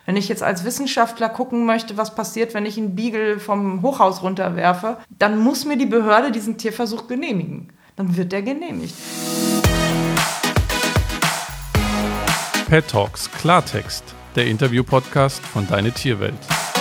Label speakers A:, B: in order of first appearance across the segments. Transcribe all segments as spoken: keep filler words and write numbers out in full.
A: Wenn ich jetzt als Wissenschaftler gucken möchte, was passiert, wenn ich einen Beagle vom Hochhaus runterwerfe, dann muss mir die Behörde diesen Tierversuch genehmigen. Dann wird der genehmigt.
B: Pet Talks Klartext, der Interview-Podcast von Deine Tierwelt.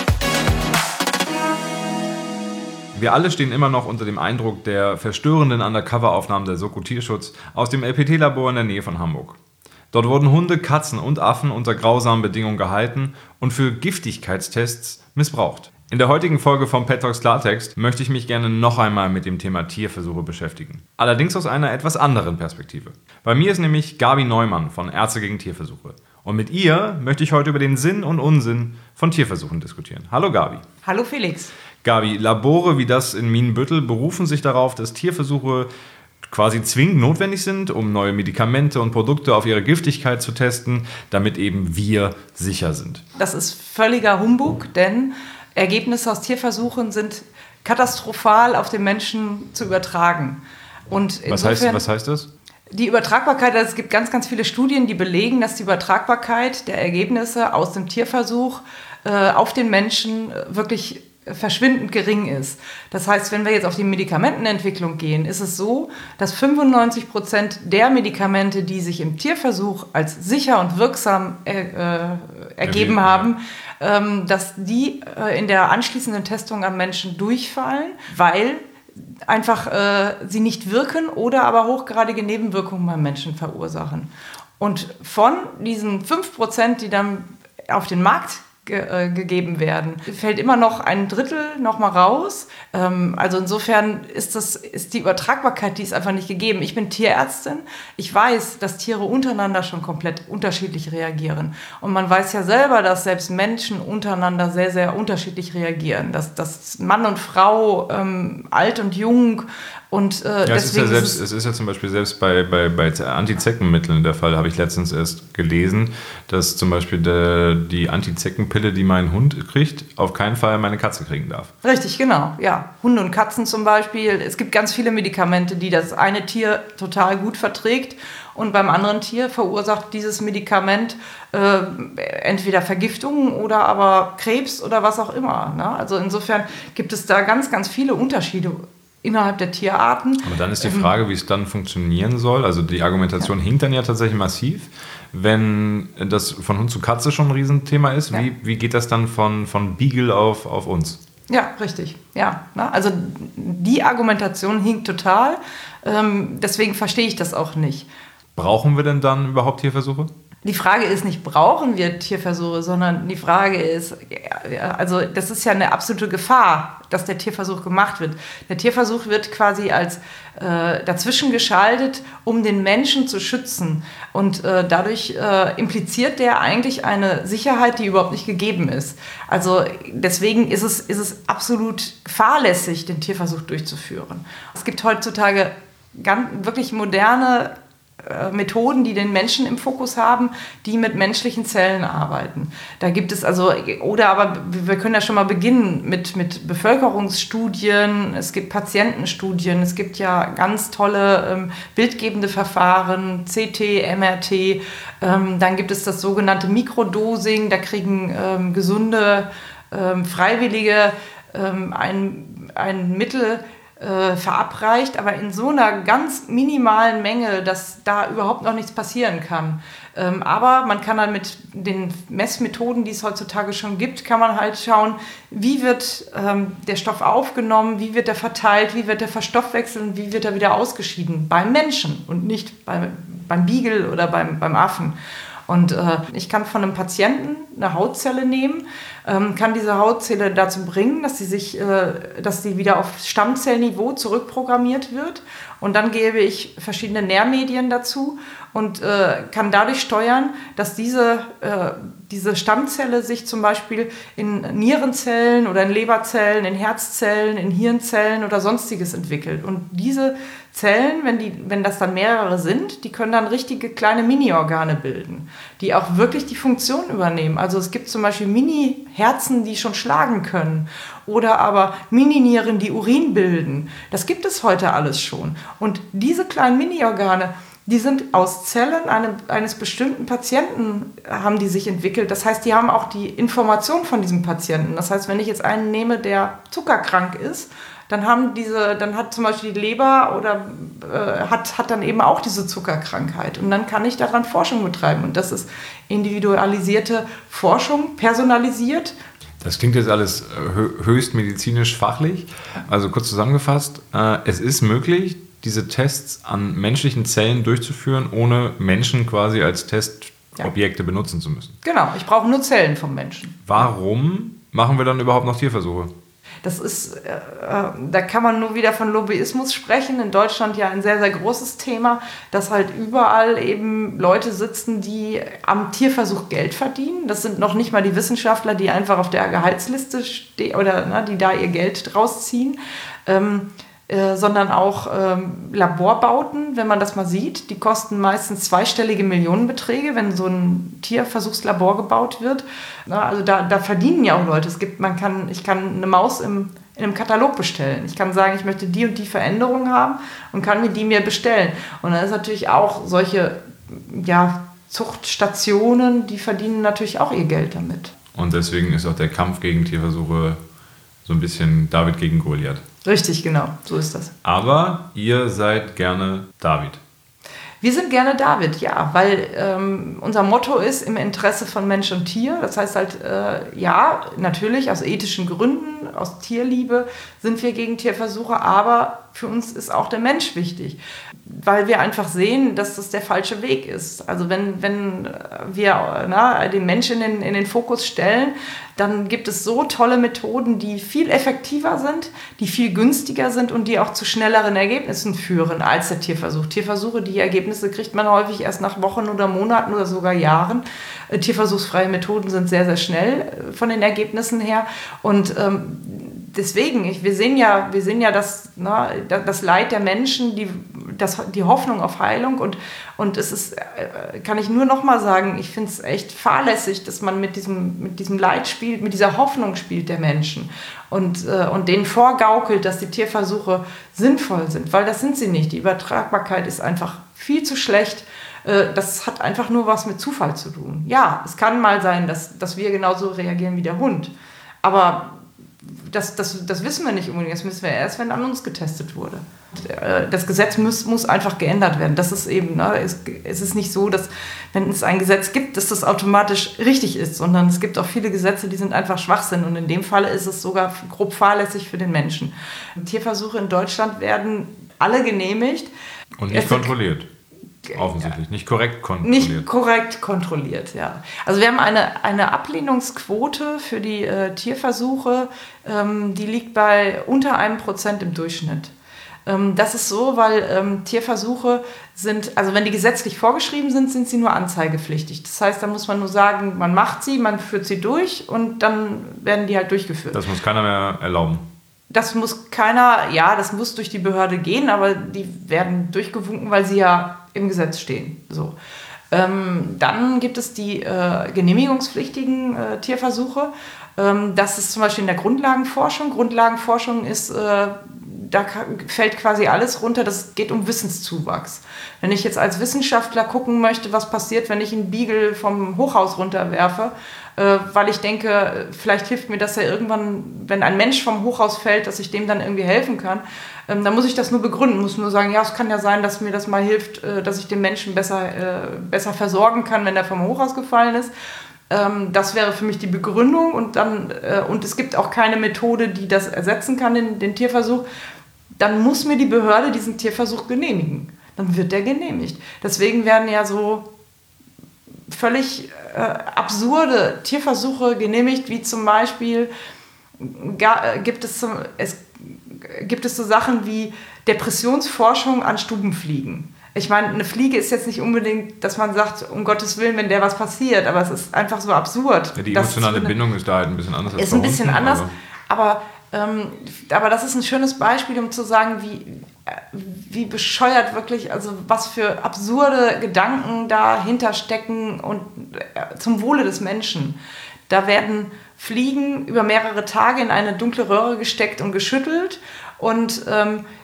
C: Wir alle stehen immer noch unter dem Eindruck der verstörenden Undercover-Aufnahmen der Soko Tierschutz aus dem L P T-Labor in der Nähe von Hamburg. Dort wurden Hunde, Katzen und Affen unter grausamen Bedingungen gehalten und für Giftigkeitstests missbraucht. In der heutigen Folge von Pet Talks Klartext möchte ich mich gerne noch einmal mit dem Thema Tierversuche beschäftigen. Allerdings aus einer etwas anderen Perspektive. Bei mir ist nämlich Gabi Neumann von Ärzte gegen Tierversuche. Und mit ihr möchte ich heute über den Sinn und Unsinn von Tierversuchen diskutieren. Hallo Gabi.
A: Hallo Felix.
C: Gabi, Labore wie das in Minenbüttel berufen sich darauf, dass Tierversuche quasi zwingend notwendig sind, um neue Medikamente und Produkte auf ihre Giftigkeit zu testen, damit eben wir sicher sind.
A: Das ist völliger Humbug, denn Ergebnisse aus Tierversuchen sind katastrophal auf den Menschen zu übertragen. Und
C: was, heißt, was heißt das?
A: Die Übertragbarkeit, also es gibt ganz, ganz viele Studien, die belegen, dass die Übertragbarkeit der Ergebnisse aus dem Tierversuch äh, auf den Menschen wirklich verschwindend gering ist. Das heißt, wenn wir jetzt auf die Medikamentenentwicklung gehen, ist es so, dass fünfundneunzig Prozent der Medikamente, die sich im Tierversuch als sicher und wirksam äh, äh, ergeben haben, ja. ähm, dass die äh, in der anschließenden Testung am Menschen durchfallen, weil einfach äh, sie nicht wirken oder aber hochgradige Nebenwirkungen beim Menschen verursachen. Und von diesen fünf Prozent, die dann auf den Markt Ge- äh, gegeben werden, fällt immer noch ein Drittel noch mal raus. Ähm, also insofern ist das, ist die Übertragbarkeit, die ist einfach nicht gegeben. Ich bin Tierärztin. Ich weiß, dass Tiere untereinander schon komplett unterschiedlich reagieren. Und man weiß ja selber, dass selbst Menschen untereinander sehr, sehr unterschiedlich reagieren. Dass, dass Mann und Frau, ähm, alt und jung und äh,
C: ja, es ist ja selbst,
A: ist es,
C: es ist ja zum Beispiel selbst bei, bei, bei Antizeckenmitteln der Fall, habe ich letztens erst gelesen, dass zum Beispiel der, die Antizeckenpille, die mein Hund kriegt, auf keinen Fall meine Katze kriegen darf.
A: Richtig, genau. Ja, Hunde und Katzen zum Beispiel. Es gibt ganz viele Medikamente, die das eine Tier total gut verträgt und beim anderen Tier verursacht dieses Medikament äh, entweder Vergiftungen oder aber Krebs oder was auch immer. Ne? Also insofern gibt es da ganz, ganz viele Unterschiede innerhalb der Tierarten.
C: Aber dann ist die Frage, wie es dann funktionieren soll. Also die Argumentation ja. hinkt dann ja tatsächlich massiv. Wenn das von Hund zu Katze schon ein Riesenthema ist, ja. wie, wie geht das dann von, von Beagle auf, auf uns?
A: Ja, richtig. Ja, ne? Also die Argumentation hinkt total. Ähm, deswegen verstehe ich das auch nicht.
C: Brauchen wir denn dann überhaupt Tierversuche?
A: Die Frage ist nicht, brauchen wir Tierversuche, sondern die Frage ist, also das ist ja eine absolute Gefahr, dass der Tierversuch gemacht wird. Der Tierversuch wird quasi als äh, dazwischen geschaltet, um den Menschen zu schützen. Und äh, dadurch äh, impliziert der eigentlich eine Sicherheit, die überhaupt nicht gegeben ist. Also deswegen ist es, ist es absolut fahrlässig, den Tierversuch durchzuführen. Es gibt heutzutage ganz, wirklich moderne Methoden, die den Menschen im Fokus haben, die mit menschlichen Zellen arbeiten. Da gibt es also, oder aber wir können ja schon mal beginnen mit, mit Bevölkerungsstudien, es gibt Patientenstudien, es gibt ja ganz tolle ähm, bildgebende Verfahren, C T, M R T, ähm, dann gibt es das sogenannte Mikrodosing, da kriegen ähm, gesunde ähm, Freiwillige ähm, ein, ein Mittel Äh, verabreicht, aber in so einer ganz minimalen Menge, dass da überhaupt noch nichts passieren kann. Ähm, aber man kann dann mit den Messmethoden, die es heutzutage schon gibt, kann man halt schauen, wie wird ähm, der Stoff aufgenommen, wie wird er verteilt, wie wird er verstoffwechselt und wie wird er wieder ausgeschieden beim Menschen und nicht beim, beim Beagle oder beim, beim Affen. Und äh, ich kann von einem Patienten eine Hautzelle nehmen, ähm, kann diese Hautzelle dazu bringen, dass sie sich, äh, dass sie wieder auf Stammzellniveau zurückprogrammiert wird. Und dann gebe ich verschiedene Nährmedien dazu und äh, kann dadurch steuern, dass diese, äh, diese Stammzelle sich zum Beispiel in Nierenzellen oder in Leberzellen, in Herzzellen, in Hirnzellen oder sonstiges entwickelt. Und diese Zellen, wenn, die, wenn das dann mehrere sind, die können dann richtige kleine Mini-Organe bilden, die auch wirklich die Funktion übernehmen. Also es gibt zum Beispiel Mini-Herzen, die schon schlagen können oder aber Mini-Nieren, die Urin bilden. Das gibt es heute alles schon. Und diese kleinen Mini-Organe, Die sind aus Zellen eine, eines bestimmten Patienten haben die sich entwickelt. Das heißt, die haben auch die Information von diesem Patienten. Das heißt, wenn ich jetzt einen nehme, der zuckerkrank ist, dann haben diese, dann hat zum Beispiel die Leber oder äh, hat, hat dann eben auch diese Zuckerkrankheit. Und dann kann ich daran Forschung betreiben. Und das ist individualisierte Forschung, personalisiert.
C: Das klingt jetzt alles höchst medizinisch fachlich. Also kurz zusammengefasst, äh, es ist möglich, diese Tests an menschlichen Zellen durchzuführen, ohne Menschen quasi als Testobjekte ja. benutzen zu müssen.
A: Genau, ich brauche nur Zellen vom Menschen.
C: Warum machen wir dann überhaupt noch Tierversuche?
A: Das ist, äh, da kann man nur wieder von Lobbyismus sprechen. In Deutschland ja ein sehr, sehr großes Thema, dass halt überall eben Leute sitzen, die am Tierversuch Geld verdienen. Das sind noch nicht mal die Wissenschaftler, die einfach auf der Gehaltsliste stehen oder na, die da ihr Geld rausziehen. Ähm, Äh, sondern auch ähm, Laborbauten, wenn man das mal sieht. Die kosten meistens zweistellige Millionenbeträge, wenn so ein Tierversuchslabor gebaut wird. Na, also da, da verdienen ja auch Leute. Es gibt, man kann, ich kann eine Maus im, in einem Katalog bestellen. Ich kann sagen, ich möchte die und die Veränderungen haben und kann mir die mir bestellen. Und dann ist natürlich auch solche ja, Zuchtstationen, die verdienen natürlich auch ihr Geld damit.
C: Und deswegen ist auch der Kampf gegen Tierversuche so ein bisschen David gegen Goliath.
A: Richtig, genau, so ist das.
C: Aber ihr seid gerne David.
A: Wir sind gerne David, ja, weil ähm, unser Motto ist im Interesse von Mensch und Tier. Das heißt halt, äh, ja, natürlich aus ethischen Gründen, aus Tierliebe sind wir gegen Tierversuche, aber für uns ist auch der Mensch wichtig, weil wir einfach sehen, dass das der falsche Weg ist. Also wenn, wenn wir na, den Menschen in den, in den Fokus stellen, dann gibt es so tolle Methoden, die viel effektiver sind, die viel günstiger sind und die auch zu schnelleren Ergebnissen führen als der Tierversuch. Tierversuche, die Ergebnisse kriegt man häufig erst nach Wochen oder Monaten oder sogar Jahren. Tierversuchsfreie Methoden sind sehr, sehr schnell von den Ergebnissen her. Und ähm, deswegen, ich, wir sehen ja, wir sehen ja das, na, das Leid der Menschen, die, das, die Hoffnung auf Heilung. Und, und es ist, kann ich nur noch mal sagen, ich finde es echt fahrlässig, dass man mit diesem, mit diesem Leid spielt, mit dieser Hoffnung spielt der Menschen. Und, äh, und denen vorgaukelt, dass die Tierversuche sinnvoll sind, weil das sind sie nicht. Die Übertragbarkeit ist einfach viel zu schlecht. Das hat einfach nur was mit Zufall zu tun. Ja, es kann mal sein, dass, dass wir genauso reagieren wie der Hund. Aber das, das, das wissen wir nicht unbedingt. Das wissen wir erst, wenn an uns getestet wurde. Das Gesetz muss, muss einfach geändert werden. Das ist eben, ne, es, es ist nicht so, dass wenn es ein Gesetz gibt, dass das automatisch richtig ist, sondern es gibt auch viele Gesetze, die sind einfach Schwachsinn. Und in dem Falle ist es sogar grob fahrlässig für den Menschen. Tierversuche in Deutschland werden alle genehmigt.
C: Und nicht es kontrolliert. Offensichtlich, nicht korrekt kontrolliert.
A: Nicht korrekt kontrolliert, ja. Also wir haben eine, eine Ablehnungsquote für die äh, Tierversuche, ähm, die liegt bei unter einem Prozent im Durchschnitt. Ähm, das ist so, weil ähm, Tierversuche sind, also wenn die gesetzlich vorgeschrieben sind, sind sie nur anzeigepflichtig. Das heißt, da muss man nur sagen, man macht sie, man führt sie durch und dann werden die halt durchgeführt.
C: Das muss keiner mehr erlauben.
A: Das muss keiner, ja, das muss durch die Behörde gehen, aber die werden durchgewunken, weil sie ja im Gesetz stehen. So. Ähm, dann gibt es die äh, genehmigungspflichtigen äh, Tierversuche. Ähm, das ist zum Beispiel in der Grundlagenforschung. Grundlagenforschung ist, äh, da fällt quasi alles runter, das geht um Wissenszuwachs. Wenn ich jetzt als Wissenschaftler gucken möchte, was passiert, wenn ich einen Beagle vom Hochhaus runterwerfe, äh, weil ich denke, vielleicht hilft mir das ja irgendwann, wenn ein Mensch vom Hochhaus fällt, dass ich dem dann irgendwie helfen kann, ähm, dann muss ich das nur begründen, muss nur sagen, ja, es kann ja sein, dass mir das mal hilft, äh, dass ich den Menschen besser, äh, besser versorgen kann, wenn er vom Hochhaus gefallen ist. Ähm, das wäre für mich die Begründung und, dann, äh, und es gibt auch keine Methode, die das ersetzen kann, den, den Tierversuch. Dann muss mir die Behörde diesen Tierversuch genehmigen. Dann wird der genehmigt. Deswegen werden ja so völlig äh, absurde Tierversuche genehmigt, wie zum Beispiel gar, gibt, es, es, gibt es so Sachen wie Depressionsforschung an Stubenfliegen. Ich meine, eine Fliege ist jetzt nicht unbedingt, dass man sagt, um Gottes Willen, wenn der was passiert, aber es ist einfach so absurd.
C: Ja, die emotionale das, Bindung ist da halt ein bisschen anders.
A: Ist ein bisschen unten, anders, aber, aber Ähm, aber das ist ein schönes Beispiel, um zu sagen, wie, wie bescheuert wirklich, also was für absurde Gedanken dahinter stecken und äh, zum Wohle des Menschen. Da werden Fliegen über mehrere Tage in eine dunkle Röhre gesteckt und geschüttelt und ähm,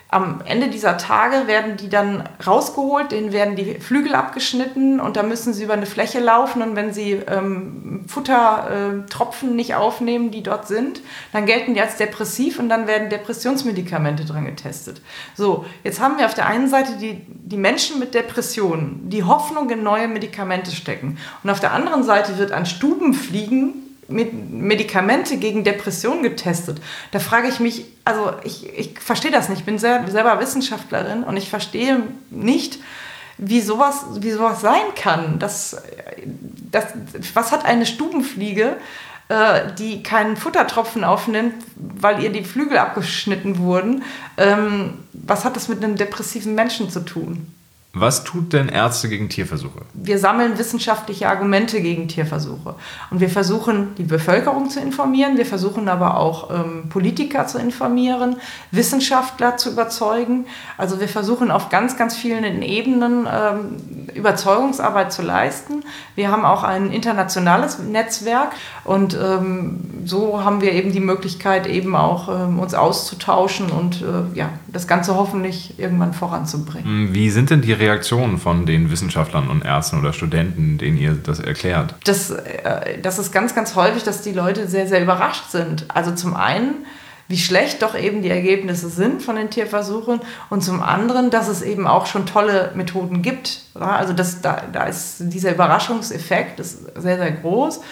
A: Am Ende dieser Tage werden die dann rausgeholt, denen werden die Flügel abgeschnitten und da müssen sie über eine Fläche laufen und wenn sie ähm, Futtertropfen äh, nicht aufnehmen, die dort sind, dann gelten die als depressiv und dann werden Depressionsmedikamente dran getestet. So, jetzt haben wir auf der einen Seite die, die Menschen mit Depressionen, die Hoffnung in neue Medikamente stecken und auf der anderen Seite wird an Stubenfliegen mit Medikamente gegen Depressionen getestet. Da frage ich mich, also ich, ich verstehe das nicht, ich bin sehr, selber Wissenschaftlerin und ich verstehe nicht, wie sowas, wie sowas sein kann. Das, das, was hat eine Stubenfliege, äh, die keinen Futtertropfen aufnimmt, weil ihr die Flügel abgeschnitten wurden, ähm, was hat das mit einem depressiven Menschen zu tun?
C: Was tut denn Ärzte gegen Tierversuche?
A: Wir sammeln wissenschaftliche Argumente gegen Tierversuche. Und wir versuchen, die Bevölkerung zu informieren. Wir versuchen aber auch, ähm, Politiker zu informieren, Wissenschaftler zu überzeugen. Also wir versuchen auf ganz, ganz vielen Ebenen ähm, Überzeugungsarbeit zu leisten. Wir haben auch ein internationales Netzwerk. Und ähm, so haben wir eben die Möglichkeit, eben auch ähm, uns auszutauschen und äh, ja, das Ganze hoffentlich irgendwann voranzubringen.
C: Wie sind denn die Reaktionen von den Wissenschaftlern und Ärzten oder Studenten, denen ihr das erklärt?
A: Das, äh, das ist ganz, ganz häufig, dass die Leute sehr, sehr überrascht sind. Also zum einen, wie schlecht doch eben die Ergebnisse sind von den Tierversuchen und zum anderen, dass es eben auch schon tolle Methoden gibt. Ja, also das, da, da ist dieser Überraschungseffekt ist sehr, sehr groß.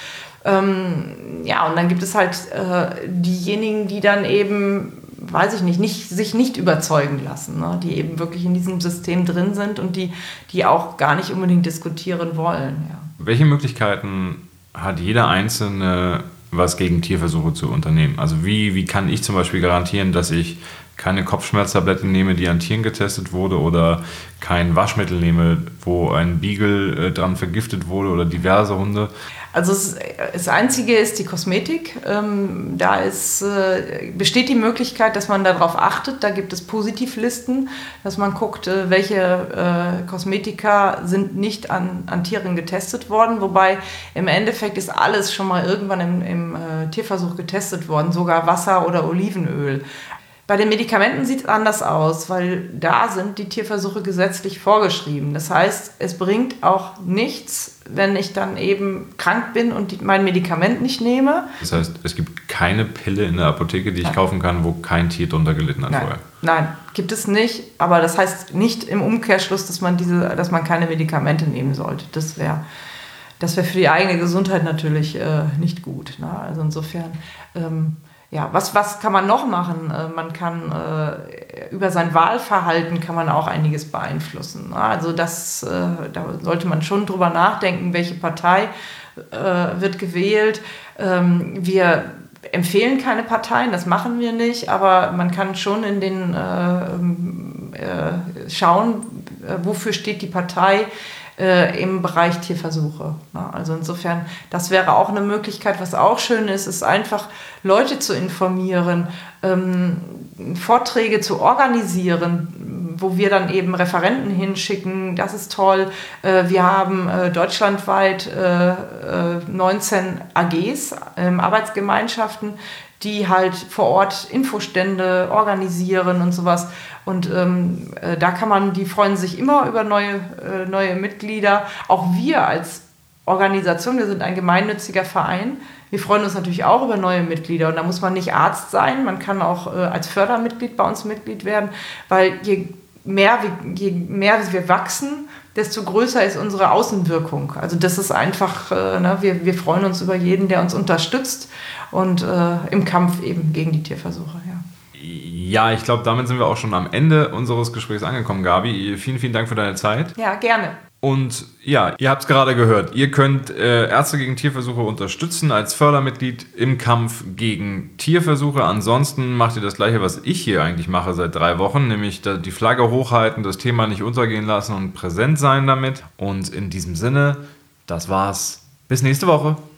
A: Ähm, ja, und dann gibt es halt äh, diejenigen, die dann eben weiß ich nicht, nicht, sich nicht überzeugen lassen, ne? Die eben wirklich in diesem System drin sind und die, die auch gar nicht unbedingt diskutieren wollen. Ja.
C: Welche Möglichkeiten hat jeder Einzelne, was gegen Tierversuche zu unternehmen? Also wie, wie kann ich zum Beispiel garantieren, dass ich keine Kopfschmerztablette nehme, die an Tieren getestet wurde oder kein Waschmittel nehme, wo ein Beagle äh, dran vergiftet wurde oder diverse Hunde?
A: Also es, das Einzige ist die Kosmetik. Ähm, da ist, äh, besteht die Möglichkeit, dass man darauf achtet. Da gibt es Positivlisten, dass man guckt, äh, welche äh, Kosmetika sind nicht an, an Tieren getestet worden. Wobei im Endeffekt ist alles schon mal irgendwann im, im äh, Tierversuch getestet worden, sogar Wasser oder Olivenöl. Bei den Medikamenten sieht es anders aus, weil da sind die Tierversuche gesetzlich vorgeschrieben. Das heißt, es bringt auch nichts, wenn ich dann eben krank bin und die, mein Medikament nicht nehme.
C: Das heißt, es gibt keine Pille in der Apotheke, die ich Nein. kaufen kann, wo kein Tier drunter gelitten hat
A: Nein.
C: vorher?
A: Nein, gibt es nicht. Aber das heißt nicht im Umkehrschluss, dass man, diese, dass man keine Medikamente nehmen sollte. Das wäre das wär für die eigene Gesundheit natürlich äh, nicht gut. Ne? Also insofern... Ähm, Ja, was, was kann man noch machen? Äh, man kann äh, über sein Wahlverhalten kann man auch einiges beeinflussen. Also das, äh, da sollte man schon drüber nachdenken, welche Partei äh, wird gewählt. Ähm, wir empfehlen keine Parteien, das machen wir nicht, aber man kann schon in den äh, äh, schauen, äh, wofür steht die Partei äh, im Bereich Tierversuche. Ja, also insofern, das wäre auch eine Möglichkeit. Was auch schön ist, ist einfach Leute zu informieren, ähm, Vorträge zu organisieren, wo wir dann eben Referenten hinschicken. Das ist toll. Äh, wir haben äh, deutschlandweit äh, neunzehn A Gs, äh, Arbeitsgemeinschaften, die halt vor Ort Infostände organisieren und sowas. Und ähm, äh, da kann man, die freuen sich immer über neue, äh, neue Mitglieder. Auch wir als Organisation, wir sind ein gemeinnütziger Verein, wir freuen uns natürlich auch über neue Mitglieder. Und da muss man nicht Arzt sein, man kann auch äh, als Fördermitglied bei uns Mitglied werden, weil je mehr, wir, je mehr wir wachsen, desto größer ist unsere Außenwirkung. Also das ist einfach, äh, ne, wir, wir freuen uns über jeden, der uns unterstützt und äh, im Kampf eben gegen die Tierversuche. Ja.
C: Ja, ich glaube, damit sind wir auch schon am Ende unseres Gesprächs angekommen, Gabi. Vielen, vielen Dank für deine Zeit.
A: Ja, gerne.
C: Und ja, ihr habt es gerade gehört, ihr könnt äh, Ärzte gegen Tierversuche unterstützen als Fördermitglied im Kampf gegen Tierversuche. Ansonsten macht ihr das Gleiche, was ich hier eigentlich mache seit drei Wochen, nämlich die Flagge hochhalten, das Thema nicht untergehen lassen und präsent sein damit. Und in diesem Sinne, das war's. Bis nächste Woche.